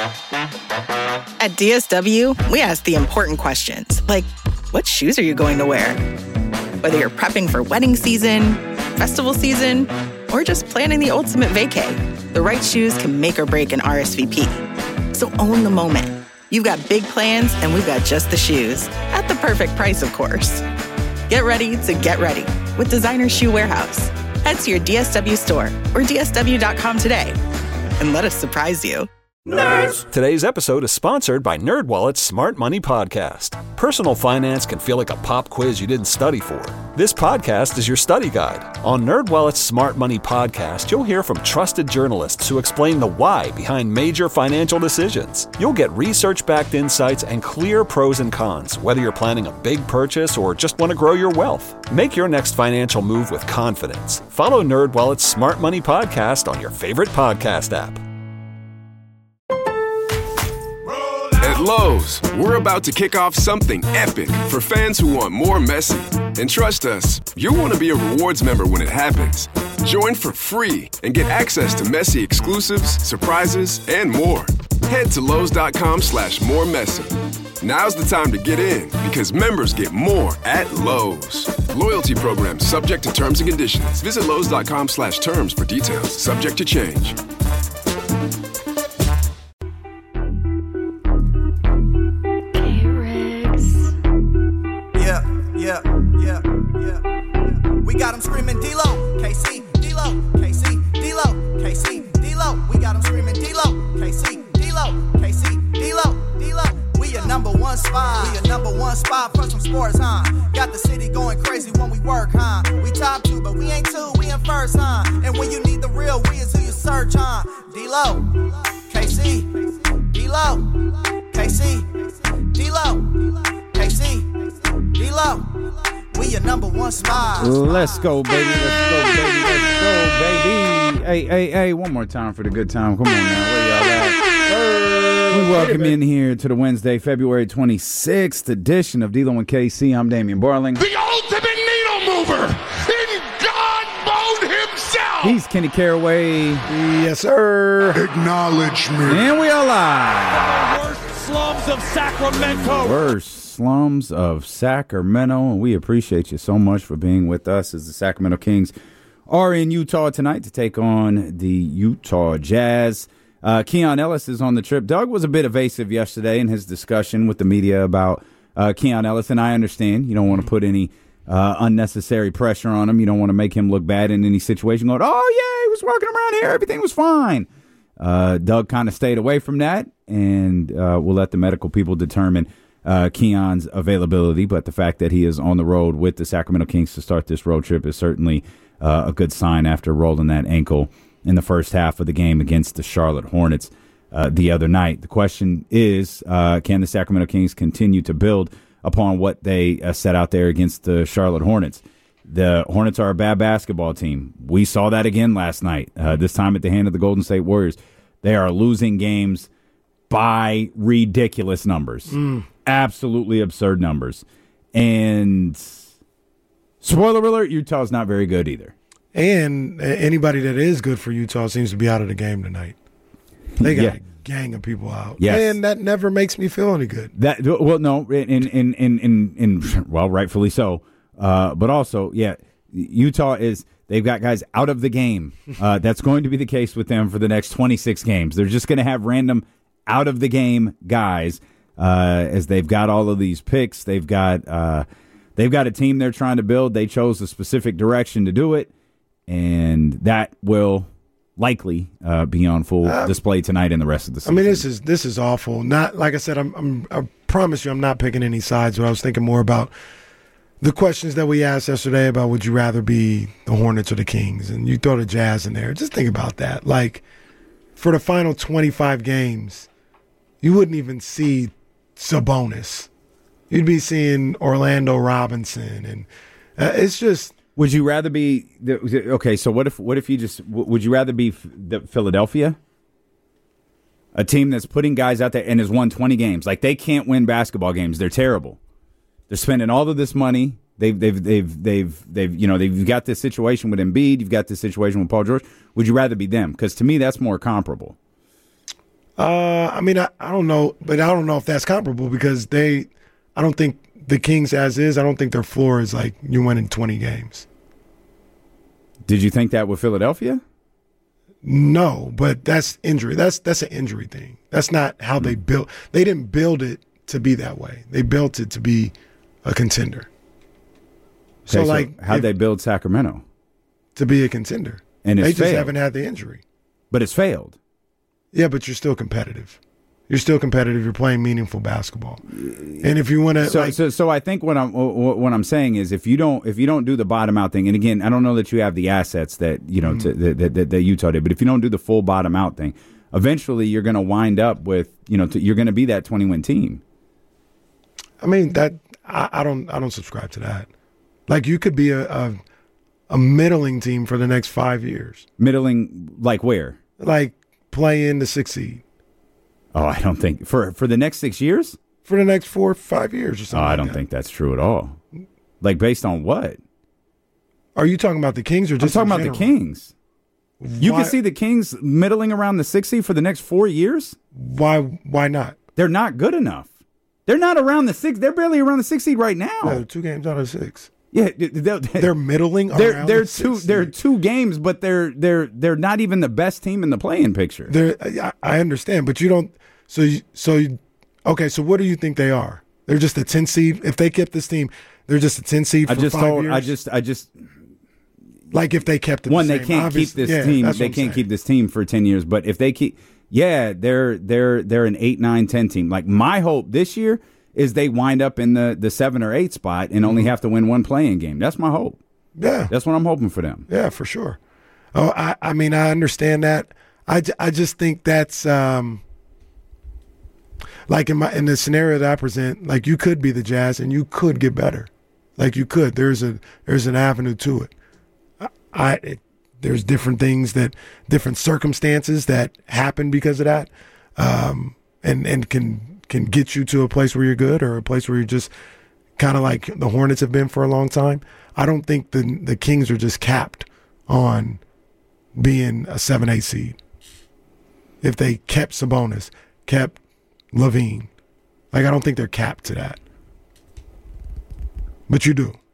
At DSW, we ask the important questions, like, what shoes are you going to wear? Whether you're prepping for wedding season, festival season, or just planning the ultimate vacay, the right shoes can make or break an RSVP. So own the moment. You've got big plans, and we've got just the shoes. At the perfect price, of course. Get ready to get ready with Designer Shoe Warehouse. Head to your DSW store or DSW.com today and let us surprise you. Nerds! Today's episode is sponsored by NerdWallet's Smart Money Podcast. Personal finance can feel like a pop quiz you didn't study for. This podcast is your study guide. On NerdWallet's Smart Money Podcast, you'll hear from trusted journalists who explain the why behind major financial decisions. You'll get research-backed insights and clear pros and cons, whether you're planning a big purchase or just want to grow your wealth. Make your next financial move with confidence. Follow NerdWallet's Smart Money Podcast on your favorite podcast app. At Lowe's, we're about to kick off something epic for fans who want more Messi. And trust us, you'll want to be a rewards member when it happens. Join for free and get access to Messi exclusives, surprises, and more. Head to Lowe's.com/moremessy. Now's the time to get in because members get more at Lowe's. Loyalty program subject to terms and conditions. Visit Lowe's.com/terms for details. Subject to change. We got them screaming D-Lo, KC, D-Lo, KC, D-Lo, KC, D-Lo. We got them screaming D-Lo, KC, D-Lo, KC, D-Lo, D-Lo. We your number one spot. We your number one spot for some sports, huh? Got the city going crazy when we work, huh? We top two, but we ain't two, we in first, huh? And when you need the real, we is who you search, huh? D-Lo, KC, D-Lo, KC, D-Lo, KC, D-Lo. We your number one spot. Let's go, baby. Let's go, baby. Let's go, baby. Hey, one more time for the good time. Come on now. Where y'all at? We welcome in here to the Wednesday, February 26th edition of D-Lo and KC. I'm Damian Barling. The ultimate needle mover in God mode himself. He's Kenny Caraway. Yes, sir. Acknowledge me. And we are live. Worst slums of Sacramento. Worst slums of Sacramento, and we appreciate you so much for being with us as the Sacramento Kings are in Utah tonight to take on the Utah Jazz. Keon Ellis is on the trip. Doug was a bit evasive yesterday in his discussion with the media about Keon Ellis, and I understand you don't want to put any unnecessary pressure on him. You don't want to make him look bad in any situation going, oh, yeah, he was walking around here. Everything was fine. Doug kind of stayed away from that, and we'll let the medical people determine Keon's availability, but the fact that he is on the road with the Sacramento Kings to start this road trip is certainly a good sign after rolling that ankle in the first half of the game against the Charlotte Hornets the other night. The question is, can the Sacramento Kings continue to build upon what they set out there against the Charlotte Hornets? The Hornets are a bad basketball team. We saw that again last night, this time at the hand of the Golden State Warriors. They are losing games by ridiculous numbers. Absolutely absurd numbers. And spoiler alert, Utah's not very good either. And anybody that is good for Utah seems to be out of the game tonight. They got a gang of people out. Yes. And that never makes me feel any good. Well, rightfully so. But also, Utah they've got guys out of the game. That's going to be the case with them for the next 26 games. They're just going to have random out of the game guys. As they've got all of these picks, they've got a team they're trying to build. They chose a specific direction to do it, and that will likely be on full display tonight and the rest of the season. I mean, this is awful. Not like I said. I promise you, I'm not picking any sides. But I was thinking more about the questions that we asked yesterday about would you rather be the Hornets or the Kings, and you throw the Jazz in there. Just think about that. Like for the final 25 games, you wouldn't even see Sabonis. You'd be seeing Orlando Robinson, and it's just. Would you rather be okay? So what if you just would you rather be the Philadelphia, a team that's putting guys out there and has won 20 games? Like they can't win basketball games. They're terrible. They're spending all of this money. They've got this situation with Embiid. You've got this situation with Paul George. Would you rather be them? Because to me, that's more comparable. I mean, I don't know, but I don't know if that's comparable because I don't think the Kings as is, I don't think their floor is like you're winning 20 games. Did you think that with Philadelphia? No, but that's injury. That's an injury thing. That's not how they built. They didn't build it to be that way. They built it to be a contender. Okay, so how'd they build Sacramento? To be a contender. And they just failed. haven't had the injury. But it's failed. Yeah, but you're still competitive. You're still competitive. You're playing meaningful basketball. And if you want to, so I think what I'm saying is if you don't do the bottom out thing, and again, I don't know that you have the assets that that Utah did, but if you don't do the full bottom out thing, eventually you're going to wind up with you're going to be that 20-win team. I mean that I don't subscribe to that. Like you could be a middling team for the next 5 years. Middling, like where? Like play in the 6th seed. Oh, I don't think for the next 6 years? For the next 4 or 5 years or something. I don't think that's true at all. Like based on what? Are you talking about the Kings or just I'm talking about the Kings? You can see the Kings middling around the 6th seed for the next 4 years? Why not? They're not good enough. They're not around the 6th. They're barely around the 6th seed right now. No, 2 games out of 6. Yeah, they're middling. They're two games, but they're not even the best team in the play-in picture. I understand, but you don't. Okay. So what do you think they are? They're just a 10 seed. If they kept this team, they're just a 10 seed for 5 years. I just like if they kept it. They can't keep this team. They can't keep this team for 10 years. But if they keep, they're an 8, 9, 10 team. Like my hope this year is they wind up in the 7 or 8 spot and only have to win one play-in game. That's my hope. Yeah. That's what I'm hoping for them. Yeah, for sure. Oh, I mean, I understand that. I just think that's like in the scenario that I present, like you could be the Jazz and you could get better. Like you could. There's an avenue to it. There's different things different circumstances that happen because of that, and can get you to a place where you're good or a place where you're just kind of like the Hornets have been for a long time. I don't think the Kings are just capped on being a 7-8 seed. If they kept Sabonis, kept Levine, like I don't think they're capped to that. But you do.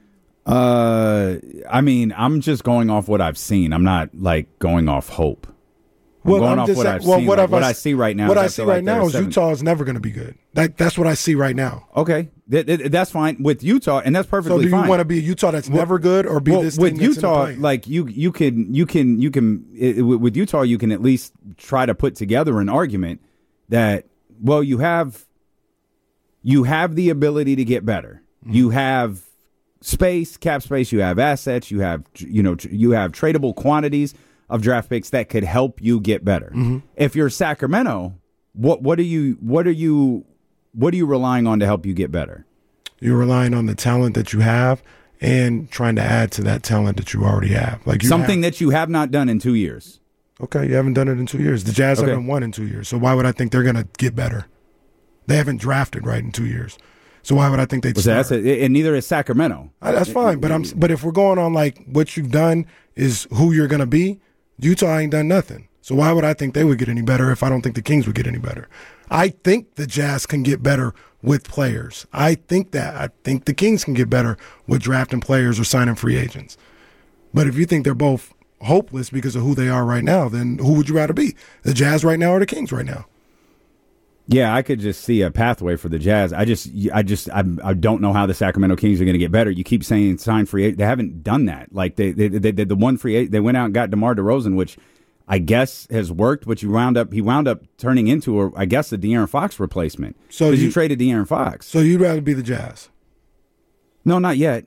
I mean, I'm just going off what I've seen. I'm not like going off hope. What I see right now. What I see right now is Utah is never going to be good. That's what I see right now. Okay, that's fine with Utah, and that's perfectly fine. So do you want to be a Utah that's never good, or be this with team that's Utah? in the play? Like you can with Utah, you can at least try to put together an argument that you have the ability to get better. Mm-hmm. You have cap space. You have assets. You have tradable quantities of draft picks that could help you get better. Mm-hmm. If you're Sacramento, what are you relying on to help you get better? You're relying on the talent that you have and trying to add to that talent that you already have. Like that you have not done in 2 years. Okay, you haven't done it in 2 years. The Jazz haven't won in 2 years. So why would I think they're going to get better? They haven't drafted right in 2 years. So why would I think they'd start? And neither is Sacramento. That's fine, but if we're going on like what you've done is who you're going to be, Utah ain't done nothing. So why would I think they would get any better if I don't think the Kings would get any better? I think the Jazz can get better with players. I think the Kings can get better with drafting players or signing free agents. But if you think they're both hopeless because of who they are right now, then who would you rather be? The Jazz right now or the Kings right now? Yeah, I could just see a pathway for the Jazz. I don't know how the Sacramento Kings are going to get better. You keep saying sign free agent. They haven't done that. Like they the one free agent, they went out and got DeMar DeRozan, which I guess has worked, but he wound up turning into the De'Aaron Fox replacement. So you traded De'Aaron Fox. So you'd rather be the Jazz? No, not yet.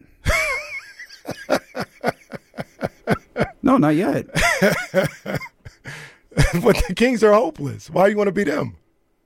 No, not yet. But the Kings are hopeless. Why do you want to be them?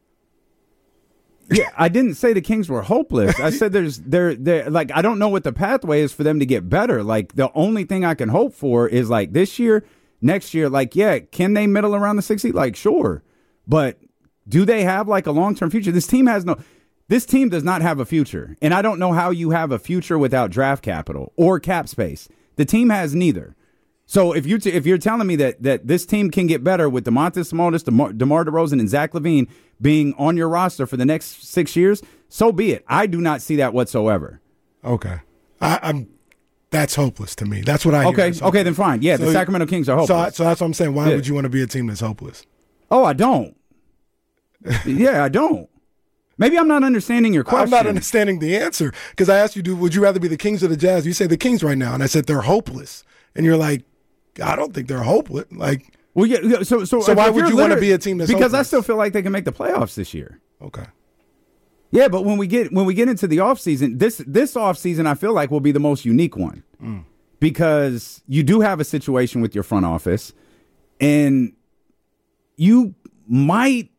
Yeah, I didn't say the Kings were hopeless. I said they're like, I don't know what the pathway is for them to get better. Like the only thing I can hope for is like this year, next year, like, yeah, can they middle around the 6th seed? Like, sure. But do they have like a long-term future? This team does not have a future. And I don't know how you have a future without draft capital or cap space. The team has neither. So if you're telling me that this team can get better with Domantas Sabonis, DeMar DeRozan, and Zach LaVine being on your roster for the next 6 years, so be it. I do not see that whatsoever. Okay. That's hopeless to me. That's what I hear. Okay, then fine. Yeah, the Sacramento Kings are hopeless. So that's what I'm saying. Why would you want to be a team that's hopeless? Oh, I don't. Yeah, I don't. Maybe I'm not understanding your question. I'm not understanding the answer because I asked you, would you rather be the Kings or the Jazz? You say the Kings right now, and I said they're hopeless, and you're like, I don't think they're hopeless. Like, well, yeah. So why would you want to be a team that's because hopeless? I still feel like they can make the playoffs this year. Okay. Yeah, but when we get into the offseason, this offseason I feel like will be the most unique one because you do have a situation with your front office, and you might.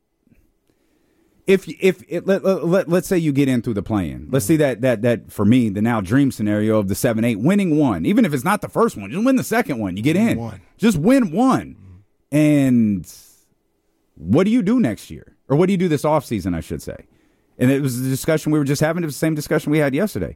Let's say you get in through the play-in. Let's see that for me, the now dream scenario of the 7-8, winning one. Even if it's not the first one, just win the second one. You get in. Just win one. And what do you do next year? Or what do you do this offseason, I should say? And it was the discussion we were just having. It was the same discussion we had yesterday.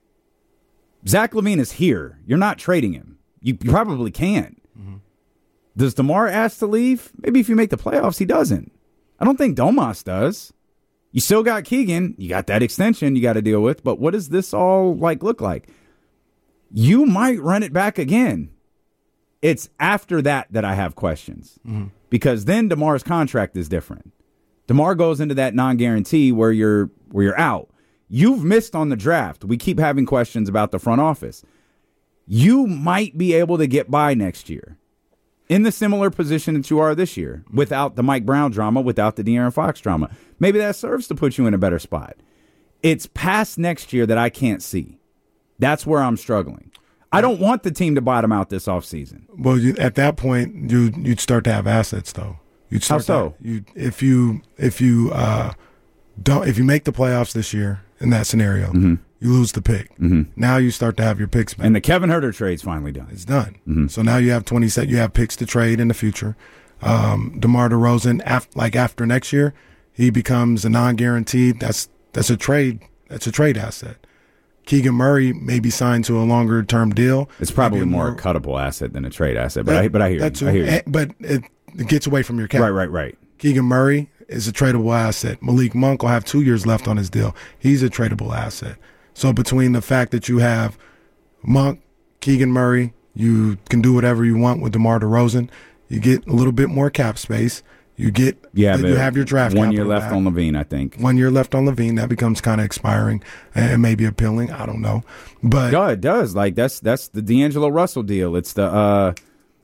Zach LaVine is here. You're not trading him. You probably can't. Does DeMar ask to leave? Maybe if you make the playoffs, he doesn't. I don't think Domas does. You still got Keegan. You got that extension you got to deal with. But what does this all look like? You might run it back again. It's after that I have questions. Because then DeMar's contract is different. DeMar goes into that non-guarantee where you're out. You've missed on the draft. We keep having questions about the front office. You might be able to get by next year in the similar position that you are this year without the Mike Brown drama, without the De'Aaron Fox drama. Maybe that serves to put you in a better spot. It's past next year that I can't see. That's where I'm struggling. I don't want the team to bottom out this offseason. Well, at that point, you'd start to have assets, though. You'd start. How so? If you make the playoffs this year in that scenario, you lose the pick. Now you start to have your picks back. And the Kevin Huerter trade's finally done. It's done. So now you have 27. You have picks to trade in the future. DeMar DeRozan, after next year, he becomes a non-guaranteed. That's a trade. That's a trade asset. Keegan Murray may be signed to a longer-term deal. It's probably more a cuttable asset than a trade asset. But I hear you. But it gets away from your cap. Right. Keegan Murray is a tradable asset. Malik Monk will have 2 years left on his deal. He's a tradable asset. So between the fact that you have Monk, Keegan Murray, you can do whatever you want with DeMar DeRozan. You get a little bit more cap space. You have your draft. 1 year left on LaVine, I think. 1 year left on LaVine. That becomes kind of expiring and maybe appealing. I don't know, but no, it does. Like that's the D'Angelo Russell deal. It's the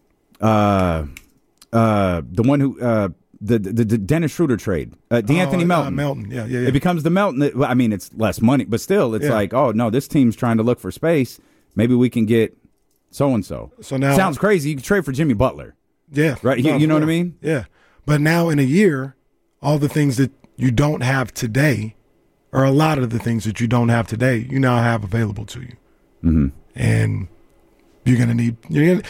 one who. The Dennis Schroeder trade, D'Anthony Melton. Melton, yeah. It becomes the Melton. I mean, it's less money, but still, it's like, oh no, this team's trying to look for space. Maybe we can get so and so. So now sounds crazy. You can trade for Jimmy Butler. Yeah, right. You know what I mean? Yeah, but now in a year, all the things that you don't have today, or a lot of the things that you don't have today, you now have available to you, and. You're gonna need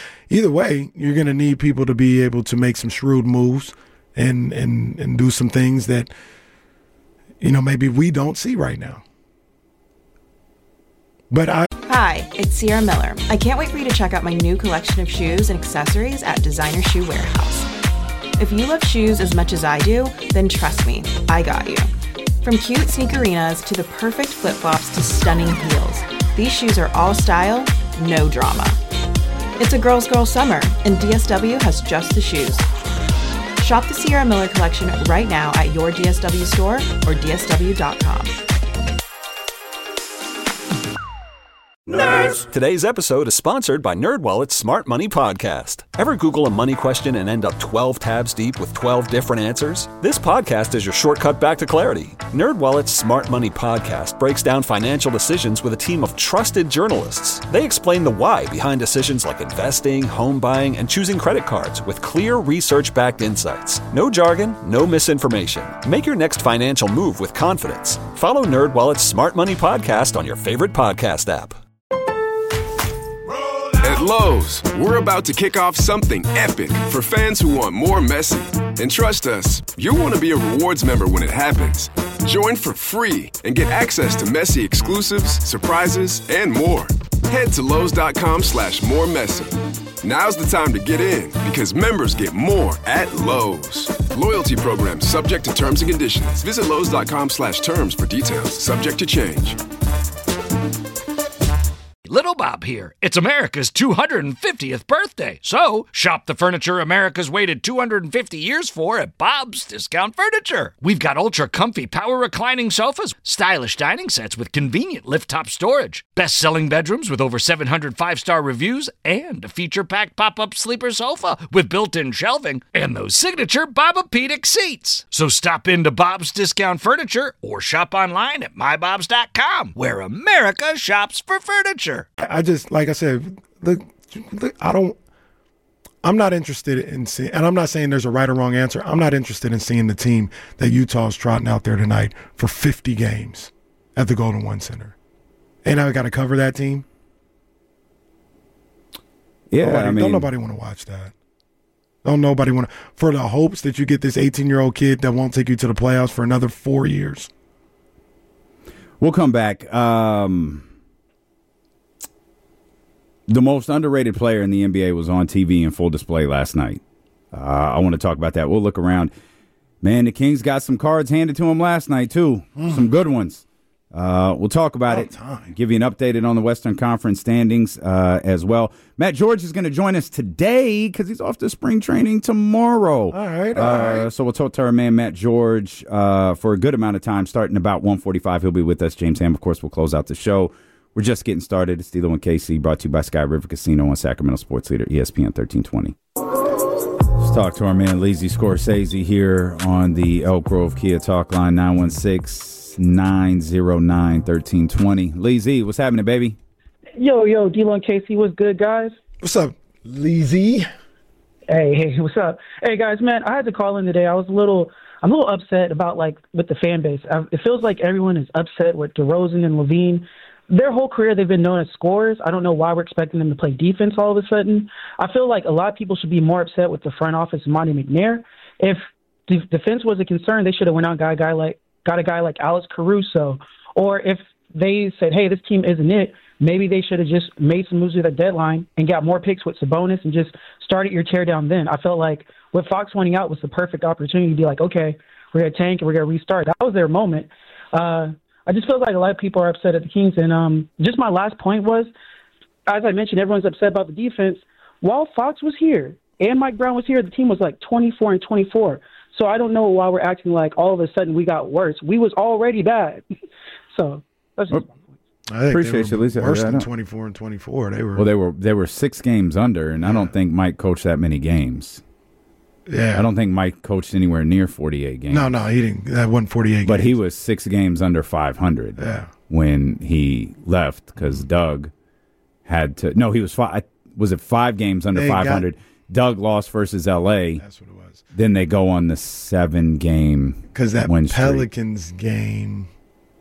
people to be able to make some shrewd moves and do some things that maybe we don't see right now. Hi, it's Sierra Miller. I can't wait for you to check out my new collection of shoes and accessories at Designer Shoe Warehouse. If you love shoes as much as I do, then trust me, I got you. From cute sneakerinas to the perfect flip-flops to stunning heels, these shoes are all style, no drama. It's a girl's girl summer, and DSW has just the shoes. Shop the Sierra Miller collection right now at your DSW store or DSW.com. Nerds! Today's episode is sponsored by NerdWallet's Smart Money Podcast. Ever Google a money question and end up 12 tabs deep with 12 different answers? This podcast is your shortcut back to clarity. NerdWallet's Smart Money Podcast breaks down financial decisions with a team of trusted journalists. They explain the why behind decisions like investing, home buying, and choosing credit cards with clear research-backed insights. No jargon, no misinformation. Make your next financial move with confidence. Follow NerdWallet's Smart Money Podcast on your favorite podcast app. At Lowe's, we're about to kick off something epic for fans who want more Messi. And trust us, you'll want to be a rewards member when it happens. Join for free and get access to Messi exclusives, surprises, and more. Head to Lowe's.com/moremessy. Now's the time to get in because members get more at Lowe's. Loyalty program subject to terms and conditions. Visit Lowe's.com/terms for details. Subject to change. Little Bob here. It's America's 250th birthday. So, shop the furniture America's waited 250 years for at Bob's Discount Furniture. We've got ultra-comfy power reclining sofas, stylish dining sets with convenient lift-top storage, best-selling bedrooms with over 700 five-star reviews, and a feature-packed pop-up sleeper sofa with built-in shelving, and those signature Bobapedic seats. So stop into Bob's Discount Furniture or shop online at mybobs.com, where America shops for furniture. I just, like I said, look, I'm not interested in seeing, and I'm not saying there's a right or wrong answer. I'm not interested in seeing the team that Utah's trotting out there tonight for 50 games at the Golden One Center. Ain't I got to cover that team? Yeah, don't nobody want to watch that. Don't nobody want to, for the hopes that you get this 18-year-old kid that won't take you to the playoffs for another 4 years. We'll come back. The most underrated player in the NBA was on TV in full display last night. I want to talk about that. We'll look around. Man, the Kings got some cards handed to them last night, too. Some good ones. We'll talk about it. Give you an update on the Western Conference standings as well. Matt George is going to join us today because he's off to spring training tomorrow. All right. So we'll talk to our man Matt George for a good amount of time. Starting about 1:45, he'll be with us. James Ham, of course, will close out the show. We're just getting started. It's D'Lo and KC, brought to you by Sky River Casino on Sacramento Sports Leader, ESPN 1320. Let's talk to our man Leezy Scorsese here on the Elk Grove Kia Talk Line, 916-909-1320. Leezy, what's happening, baby? Yo, D'Lo and KC, what's good, guys? What's up, Leezy? Hey, what's up? Hey, guys, man, I had to call in today. I'm a little upset about, with the fan base. It feels like everyone is upset with DeRozan and Levine. Their whole career, they've been known as scorers. I don't know why we're expecting them to play defense all of a sudden. I feel like a lot of people should be more upset with the front office and Monty McNair. If defense was a concern, they should have went out and got a guy like Alex Caruso. Or if they said, hey, this team isn't it, maybe they should have just made some moves at the deadline and got more picks with Sabonis and just started your tear down then. I felt like with Fox winning out was the perfect opportunity to be like, okay, we're going to tank and we're going to restart. That was their moment. I just feel like a lot of people are upset at the Kings. And just my last point was, as I mentioned, everyone's upset about the defense. While Fox was here and Mike Brown was here, the team was like 24-24. So I don't know why we're acting like all of a sudden we got worse. We was already bad. So that's just my point. I think Appreciate you, Lisa. Worse than 24-24. They were 6 games under, and I don't think Mike coached that many games. Yeah, I don't think Mike coached anywhere near 48 games. No, he didn't. That wasn't 48 games. But he was 6 games under 500 when he left because Doug had to. No, he was 5. Was it 5 games under 500? Doug lost versus L.A. That's what it was. Then they go on the 7-game because that win Pelicans streak. game,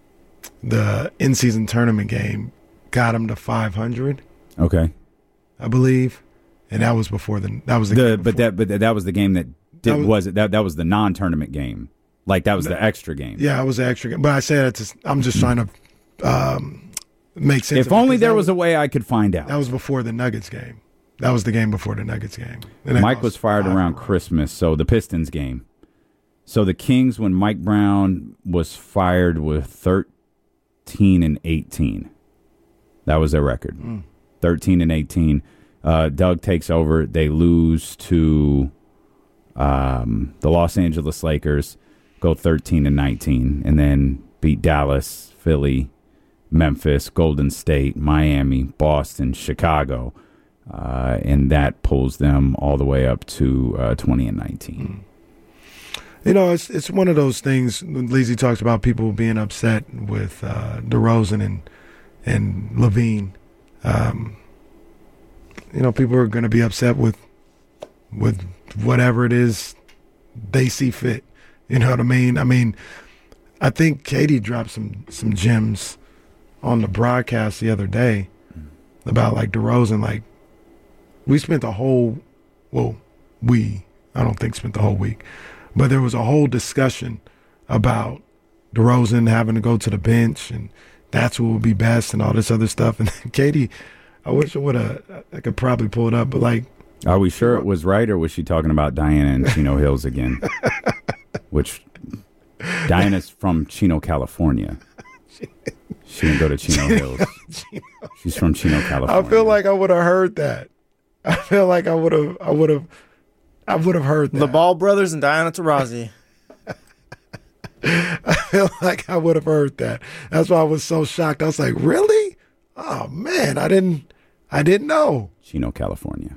the in-season tournament game, got him to 500. Okay, I believe. And that was before that was the game but that was the game that was the non-tournament game, like that was the extra game. Yeah, it was the extra game. But I say that I'm just trying to make sense. If only there was a way I could find out. That was before the Nuggets game. That was the game before the Nuggets game. Mike was fired around Christmas, so the Pistons game. So the Kings, when Mike Brown was fired, were 13-18. That was their record. 13-18. Doug takes over. They lose to the Los Angeles Lakers, go 13-19, and then beat Dallas, Philly, Memphis, Golden State, Miami, Boston, Chicago, and that pulls them all the way up to 20-19. You know, it's one of those things. Leezy talks about people being upset with DeRozan and Levine. You know, people are going to be upset with whatever it is they see fit. You know what I mean? I mean, I think Katie dropped some gems on the broadcast the other day about like DeRozan. Like, we spent the whole, I don't think spent the whole week, but there was a whole discussion about DeRozan having to go to the bench and that's what would be best and all this other stuff. And Katie, I wish I could probably pull it up, but like Are we sure it was right, or was she talking about Diana and Chino Hills again? Which Diana's from Chino, California. She didn't go to Chino Hills. She's from Chino, California. I feel like I would have heard that. I feel like I would have heard that. The Ball brothers and Diana Taurasi. I feel like I would have heard that. That's why I was so shocked. I was like, really? Oh man, I didn't know. Chino, California.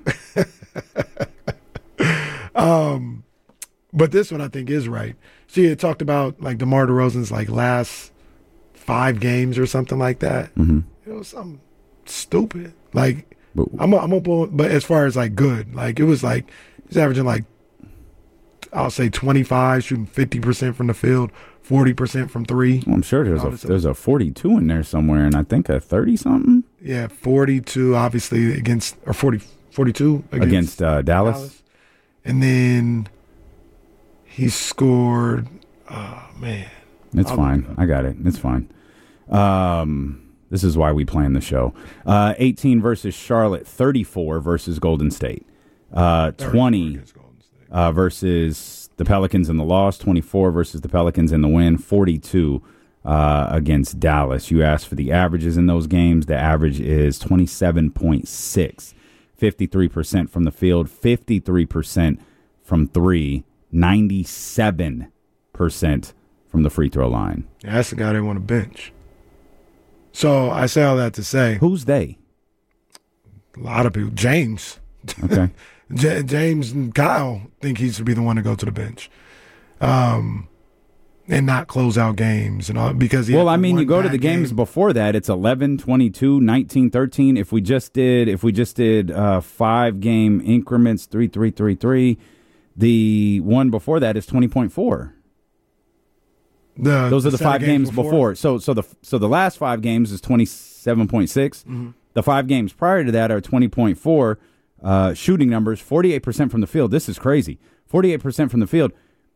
But this one I think is right. She had talked about like DeMar DeRozan's like last 5 games or something like that. Mm-hmm. It was something stupid. Like I'm gonna pull, but as far as like good, like it was like he's averaging like I'll say 25, shooting 50% from the field, 40% from 3. Well, I'm sure there's a 42 in there somewhere, and I think a 30 something. Yeah, 42 obviously against, or 42 against Dallas. And then he scored. Oh man, it's fine. I got it. It's fine. This is why we plan the show. 18 versus Charlotte, 34 versus Golden State, 20 versus the Pelicans in the loss, 24 versus the Pelicans in the win, 42 against Dallas. You asked for the averages in those games. The average is 27.6, 53% from the field, 53% from 3, 97% from the free throw line. Yeah, that's the guy they want to bench. So I say all that to say, who's they? A lot of people. James. Okay. James and Kyle think he should be the one to go to the bench, and not close out games and all because. Well, I mean, you go to the games before that. It's 11, 22, 19, 13. If we just did 5-game increments, 3, 3, 3, 3. The one before that is 20.4. Those are the 5 games before. So the last 5 games is 27.6. Mm-hmm. The 5 games prior to that are 20.4. Shooting numbers, 48% from the field. This is crazy. 48% from the field,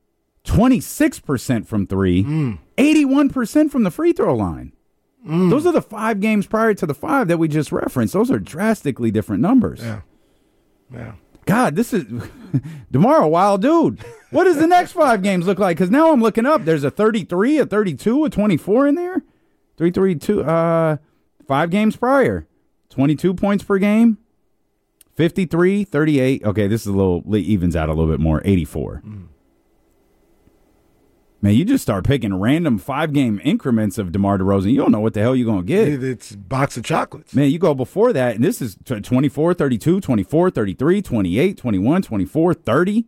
26% from 3, 81% from the free throw line. Those are the 5 games prior to the 5 that we just referenced. Those are drastically different numbers. Yeah. God, this is DeMar, a wild dude. What does the next 5 games look like? Because now I'm looking up. There's a 33, a 32, a 24 in there. 3, 3, 2. 5 games prior, 22 points per game. 53, 38. Okay, this is evens out a little bit more. 84. Man, you just start picking random 5-game increments of DeMar DeRozan. You don't know what the hell you're going to get. It's a box of chocolates. Man, you go before that, and this is 24, 32, 24, 33, 28, 21, 24, 30.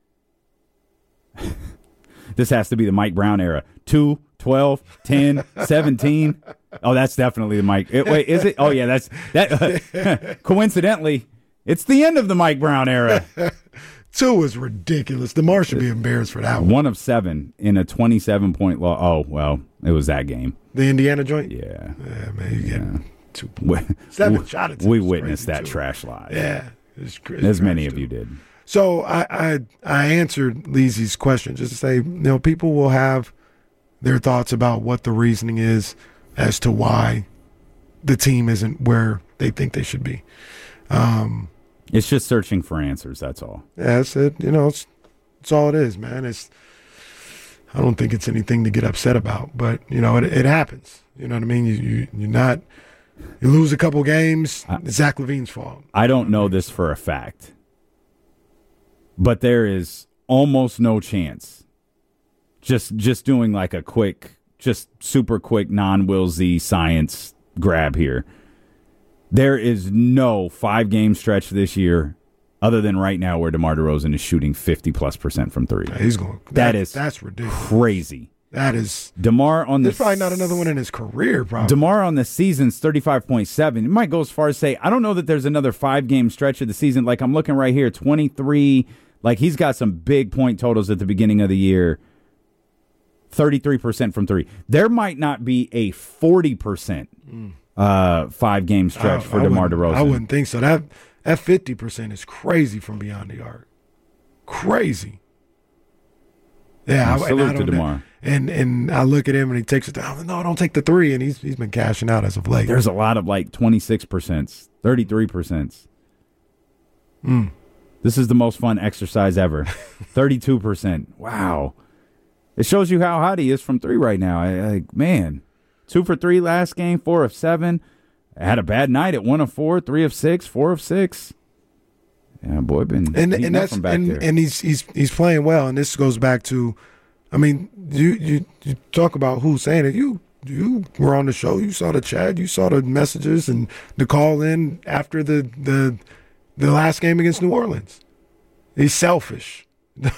This has to be the Mike Brown era. 2, 12, 10, 17. Oh, that's definitely the Mike. Wait, is it? Oh, yeah, that's that. Coincidentally, it's the end of the Mike Brown era. 2 was ridiculous. DeMar should be embarrassed for that one. 1 of 7 in a 27-point loss. Oh, well, it was that game. The Indiana joint? Yeah. Yeah, man, you get 2 points. 7 shot attempts. We witnessed that trash live. Yeah. As many of you did. So I answered Leezy's question just to say, people will have their thoughts about what the reasoning is as to why the team isn't where they think they should be. It's just searching for answers. That's all. Yeah, that's it. It's all it is, man. I don't think it's anything to get upset about, but it happens. You know what I mean? You lose a couple games. It's Zach LaVine's fault. I don't know this for a fact, but there is almost no chance. Just doing like a quick, just super quick non-Will Z science grab here. There is no 5-game stretch this year, other than right now, where DeMar DeRozan is shooting 50+% from 3. Yeah, he's going. That's ridiculous. Crazy. That is DeMar on There's probably not another one in his career. Probably DeMar on the season's 35.7. It might go as far as say I don't know that there's another 5-game stretch of the season. Like I'm looking right here, 23. Like he's got some big point totals at the beginning of the year. 33% from 3. There might not be a 40%. 5-game stretch for DeMar DeRozan. I wouldn't think so. That 50% is crazy from beyond the arc. Crazy. Yeah, salute to DeMar. And I look at him and he takes it down. No, don't take the 3, and he's been cashing out as of late. There's a lot of like 26%, 33%. This is the most fun exercise ever. 32%. Wow. It shows you how hot he is from 3 right now. Man, 2 for 3 last game, 4 of 7. Had a bad night at 1 of 4, 3 of 6, 4 of 6. Yeah, boy, and he's playing well. And this goes back to, I mean, you talk about who's saying it. You were on the show. You saw the chat. You saw the messages and the call in after the last game against New Orleans. He's selfish.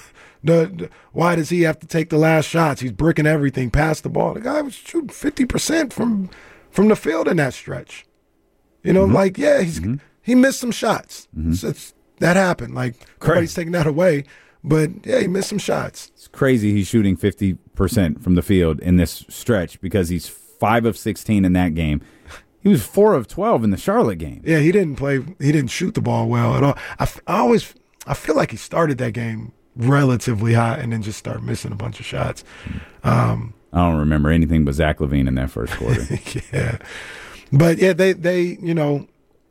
Why does he have to take the last shots? He's bricking everything past the ball. The guy was shooting 50% from the field in that stretch. You know, he missed some shots. That happened. Like, nobody's taking that away. But, yeah, he missed some shots. It's crazy he's shooting 50% from the field in this stretch because he's 5 of 16 in that game. He was 4 of 12 in the Charlotte game. Yeah, he didn't shoot the ball well at all. I feel like he started that game relatively hot and then just started missing a bunch of shots. I don't remember anything but Zach LaVine in that first quarter. Yeah. But, yeah, they you know,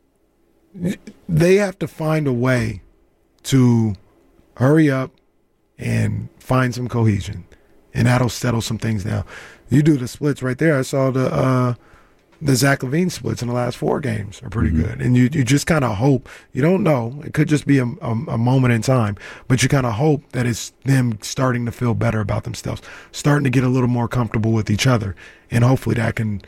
they have to find a way to hurry up and find some cohesion, and that'll settle some things down. You do the splits right there. I saw the Zach LaVine splits in the last 4 games are pretty good. And you just kind of hope, you don't know, it could just be a moment in time, but you kind of hope that it's them starting to feel better about themselves, starting to get a little more comfortable with each other, and hopefully that can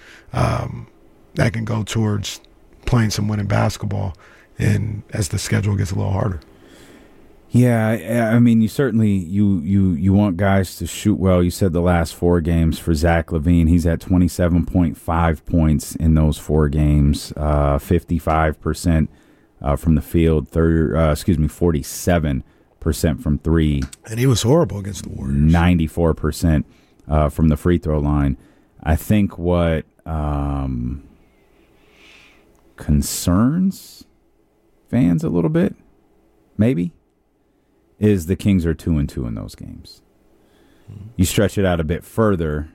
go towards playing some winning basketball and as the schedule gets a little harder. Yeah, I mean, you certainly you want guys to shoot well. You said the last 4 games for Zach LaVine, he's at 27.5 points in those 4 games, 55% from the field, 47% from 3. And he was horrible against the Warriors. 94% from the free throw line. I think what concerns fans a little bit, maybe, is the Kings are 2-2 in those games. You stretch it out a bit further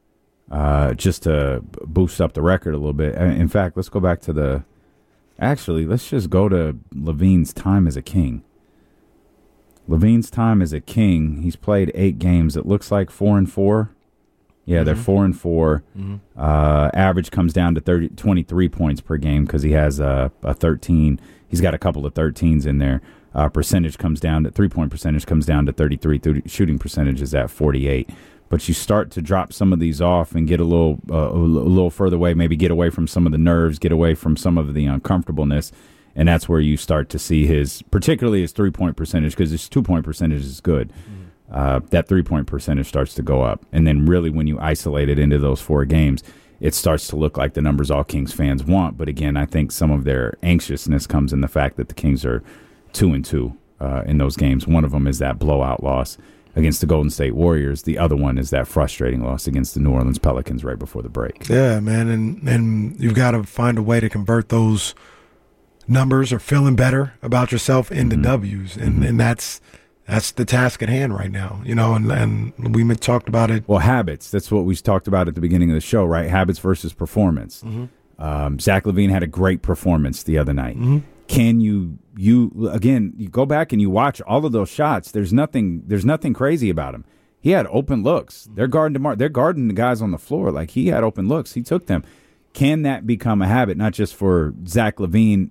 just to boost up the record a little bit. In fact, let's go back to let's just go to LaVine's time as a King. LaVine's time as a King, he's played 8 games. It looks like 4-4. Yeah, they're 4-4. Average comes down to 23 points per game because he has a 13. He's got a couple of 13s in there. Percentage comes down to 3-point percentage comes down to 33. Shooting percentage is at 48. But you start to drop some of these off and get a little further away. Maybe get away from some of the nerves, get away from some of the uncomfortableness, and that's where you start to see particularly his 3-point percentage, because his 2-point percentage is good. That 3-point percentage starts to go up. And then really when you isolate it into those 4 games, it starts to look like the numbers all Kings fans want. But again, I think some of their anxiousness comes in the fact that the Kings are 2-2 in those games. One of them is that blowout loss against the Golden State Warriors. The other one is that frustrating loss against the New Orleans Pelicans right before the break. Yeah, man, and you've got to find a way to convert those numbers or feeling better about yourself into W's, and that's the task at hand right now, you know, and we talked about it. Well, habits. That's what we talked about at the beginning of the show, right? Habits versus performance. Zach LaVine had a great performance the other night. Can you go back and you watch all of those shots? There's nothing crazy about him. He had open looks. They're guarding the guys on the floor. Like, he had open looks. He took them. Can that become a habit, not just for Zach LaVine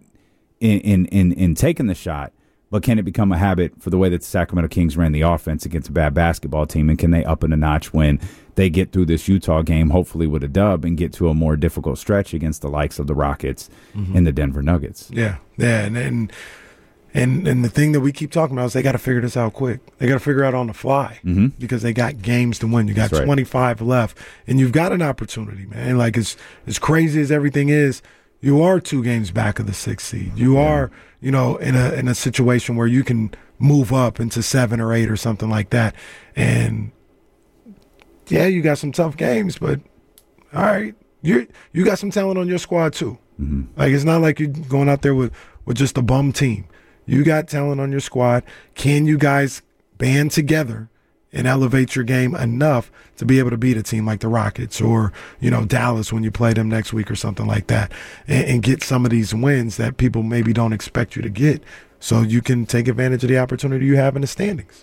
in taking the shot, but can it become a habit for the way that the Sacramento Kings ran the offense against a bad basketball team? And can they up it a notch when they get through this Utah game, hopefully with a dub, and get to a more difficult stretch against the likes of the Rockets and the Denver Nuggets? Yeah. And the thing that we keep talking about is they got to figure this out quick. They got to figure out on the fly because they got games to win. You got 25 left, and you've got an opportunity, man. Like, as crazy as everything is, you are 2 games back of the 6th seed. You are, you know, in a situation where you can move up into 7 or 8 or something like that. And yeah, you got some tough games, but all right, you got some talent on your squad too. Like, it's not like you're going out there with just a bum team. You got talent on your squad. Can you guys band together and elevate your game enough to be able to beat a team like the Rockets or, you know, Dallas when you play them next week or something like that, and get some of these wins that people maybe don't expect you to get so you can take advantage of the opportunity you have in the standings.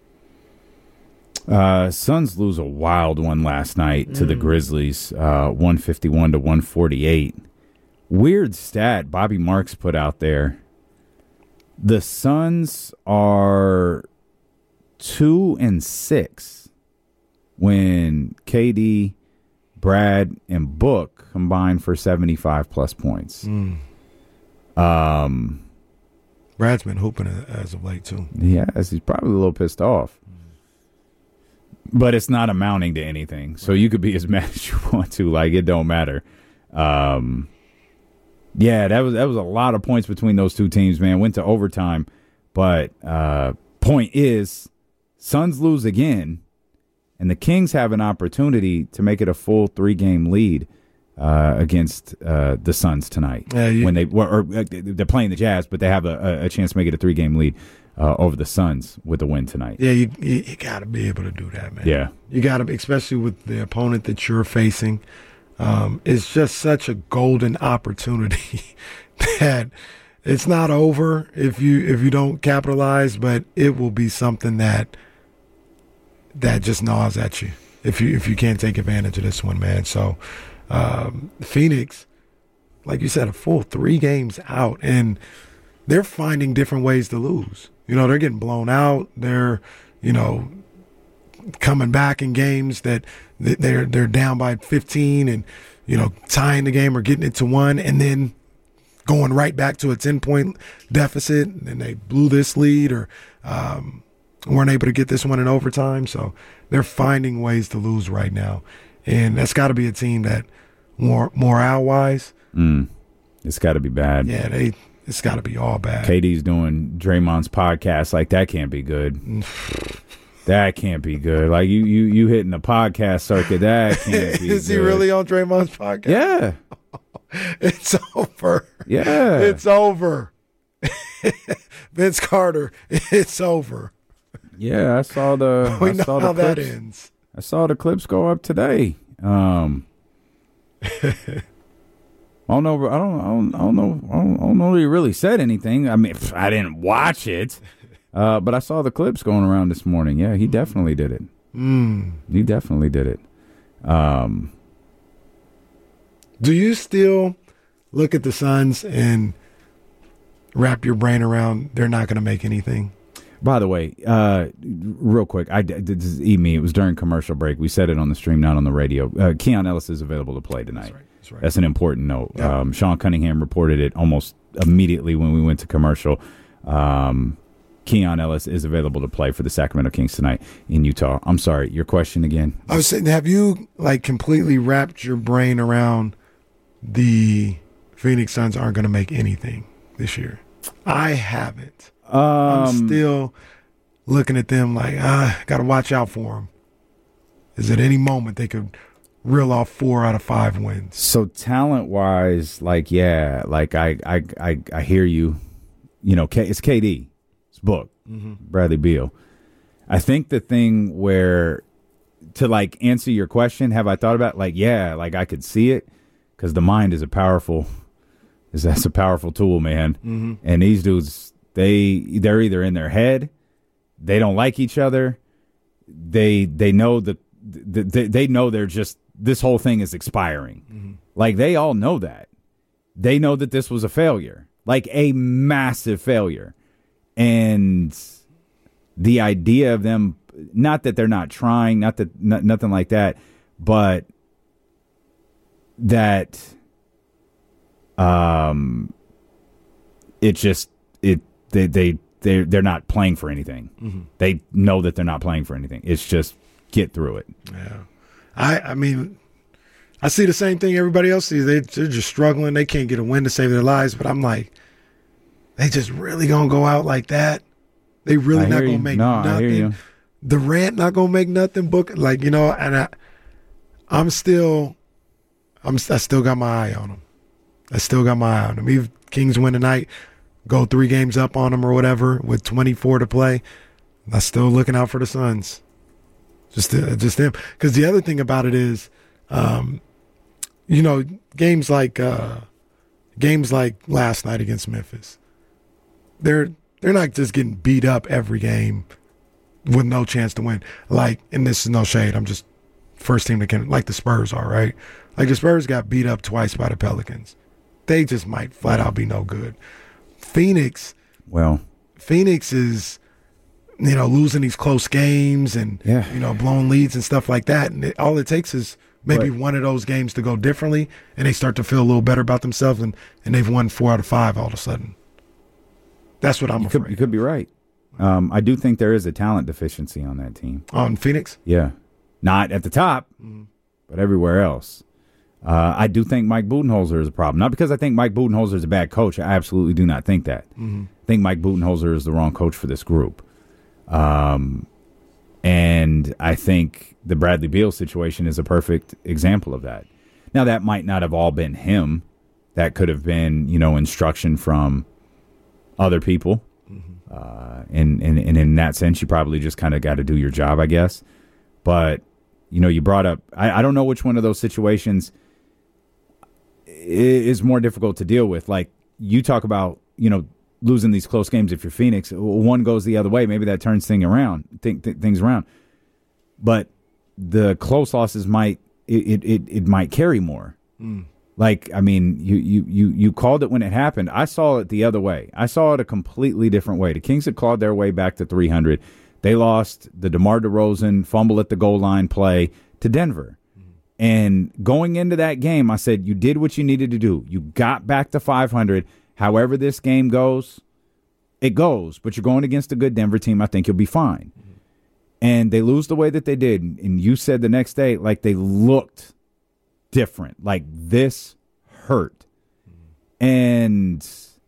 Suns lose a wild one last night to the Grizzlies, 151 to 148. Weird stat Bobby Marks put out there. The Suns are 2-6 when KD, Brad, and Book combine for 75-plus points. Brad's been hooping as of late, too. Yes, he's probably a little pissed off. But it's not amounting to anything. So you could be as mad as you want to. Like, it don't matter. Yeah, that was a lot of points between those two teams, man. Went to overtime. But point is, Suns lose again, and the Kings have an opportunity to make it a full 3-game lead against the Suns tonight. When they're playing the Jazz, but they have a chance to make it a 3-game lead over the Suns with the win tonight. Yeah, you got to be able to do that, man. Yeah. You got to, especially with the opponent that you're facing. It's just such a golden opportunity that it's not over if you don't capitalize, but it will be something that just gnaws at you if you can't take advantage of this one, man. So Phoenix, like you said, a full 3 games out, and they're finding different ways to lose. They're getting blown out. They're, coming back in games that they're down by 15 and, tying the game or getting it to 1 and then going right back to a 10-point deficit. And then they blew this lead or weren't able to get this one in overtime. So they're finding ways to lose right now. And that's got to be a team that morale-wise. It's got to be bad. Yeah, it's got to be all bad. KD's doing Draymond's podcast. Like, that can't be good. That can't be good. Like, you hitting the podcast circuit. That can't be Is good. he really on Draymond's podcast? Yeah. It's over. Yeah. It's over. Vince Carter, it's over. Yeah, I saw the We know how that ends. I saw the clips go up today. I don't know. I don't know if he really said anything. I mean, I didn't watch it, but I saw the clips going around this morning. Yeah, he definitely did it. He definitely did it. Do you still look at the Suns and wrap your brain around they're not going to make anything? By the way, real quick, this is me. It was during commercial break. We said it on the stream, not on the radio. Keon Ellis is available to play tonight. That's right. That's an important note. Yeah. Sean Cunningham reported it almost immediately when we went to commercial. Keon Ellis is available to play for the Sacramento Kings tonight in Utah. I'm sorry, your question again? I was saying, have you completely wrapped your brain around the Phoenix Suns aren't going to make anything this year? I haven't. I'm still looking at them like, got to watch out for them. Is at any moment they could reel off 4 out of 5 wins. So talent-wise, I hear you. It's KD. It's Book. Bradley Beal. I think the thing where, to answer your question, have I thought about I could see it, because the mind is that's a powerful tool, man. And these dudes, they're either in their head, they don't like each other, they know they know they're just, this whole thing is expiring. They all know that. They know that this was a failure, a massive failure. And the idea of them, not that they're not trying, nothing like that, but that they're not playing for anything. They know that they're not playing for anything. It's just get through it. Yeah. I mean, I see the same thing everybody else sees. They're just struggling. They can't get a win to save their lives. But I'm like, they just really going to go out like that? They really not going to make nothing? I hear you. Durant not going to make nothing? Book, and I still got my eye on them. I still got my eye on them. Even Kings win tonight, go 3 games up on them or whatever with 24 to play. I'm still looking out for the Suns. Just them. Because the other thing about it is, games like last night against Memphis, they're not just getting beat up every game with no chance to win. Like, and this is no shade, I'm just first team that can, like the Spurs are, right? Like the Spurs got beat up twice by the Pelicans. They just might flat out be no good. Phoenix is, losing these close games and, blowing leads and stuff like that. And all it takes is maybe one of those games to go differently and they start to feel a little better about themselves and they've won 4 out of 5 all of a sudden. That's what I'm afraid. You could be right. I do think there is a talent deficiency on that team. On Phoenix? Yeah. Not at the top, but everywhere else. I do think Mike Budenholzer is a problem. Not because I think Mike Budenholzer is a bad coach. I absolutely do not think that. I think Mike Budenholzer is the wrong coach for this group. And I think the Bradley Beal situation is a perfect example of that. Now, that might not have all been him. That could have been, instruction from other people. And in that sense, you probably just kind of got to do your job, I guess. But, you brought up, I don't know which one of those situations is more difficult to deal with. Like, you talk about, losing these close games. If you're Phoenix, one goes the other way. Maybe that turns things around. But the close losses might carry more. Like, I mean, you called it when it happened. I saw it the other way. I saw it a completely different way. The Kings had clawed their way back to 300. They lost the DeMar DeRozan fumble at the goal line play to Denver. And going into that game, I said, you did what you needed to do. You got back to 500. However this game goes, it goes. But you're going against a good Denver team. I think you'll be fine. And they lose the way that they did. And you said the next day, like, they looked different. Like, this hurt. And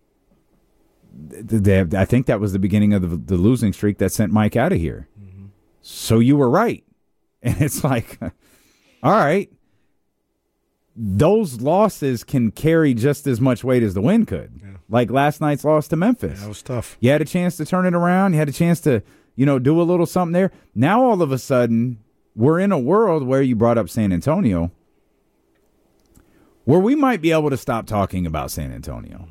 I think that was the beginning of the losing streak that sent Mike out of here. So you were right. And it's like, all right, those losses can carry just as much weight as the win could. Yeah. Like last night's loss to Memphis. Yeah, that was tough. You had a chance to turn it around. You had a chance to, do a little something there. Now all of a sudden, we're in a world where you brought up San Antonio, where we might be able to stop talking about San Antonio